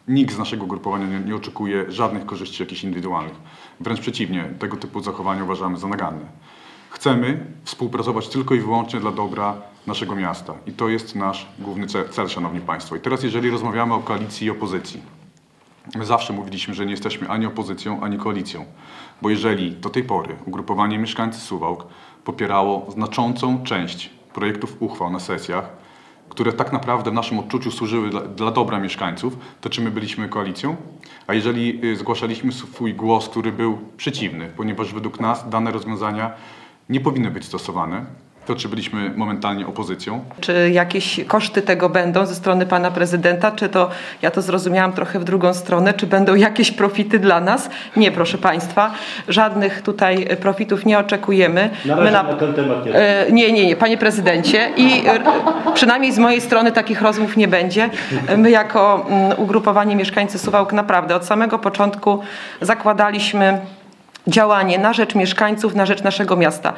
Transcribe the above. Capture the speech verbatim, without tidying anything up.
nikt z naszego ugrupowania nie, nie oczekuje żadnych korzyści jakichś indywidualnych. Wręcz przeciwnie, tego typu zachowania uważamy za naganne. Chcemy współpracować tylko i wyłącznie dla dobra naszego miasta. I to jest nasz główny cel, cel, szanowni państwo. I teraz jeżeli rozmawiamy o koalicji i opozycji, my zawsze mówiliśmy, że nie jesteśmy ani opozycją, ani koalicją. Bo jeżeli do tej pory ugrupowanie Mieszkańcy Suwałk popierało znaczącą część projektów uchwał na sesjach, które tak naprawdę w naszym odczuciu służyły dla, dla dobra mieszkańców, to czy my byliśmy koalicją? A jeżeli y, zgłaszaliśmy swój głos, który był przeciwny, ponieważ według nas dane rozwiązania nie powinny być stosowane, to czy byliśmy momentalnie opozycją? Czy jakieś koszty tego będą ze strony pana prezydenta? Czy to, ja to zrozumiałam trochę w drugą stronę, czy będą jakieś profity dla nas? Nie, proszę państwa, żadnych tutaj profitów nie oczekujemy. Na razie na, na ten temat nie. E, nie, nie, nie, panie prezydencie. I e, przynajmniej z mojej strony takich rozmów nie będzie. My jako m, ugrupowanie Mieszkańcy Suwałk naprawdę od samego początku zakładaliśmy działanie na rzecz mieszkańców, na rzecz naszego miasta.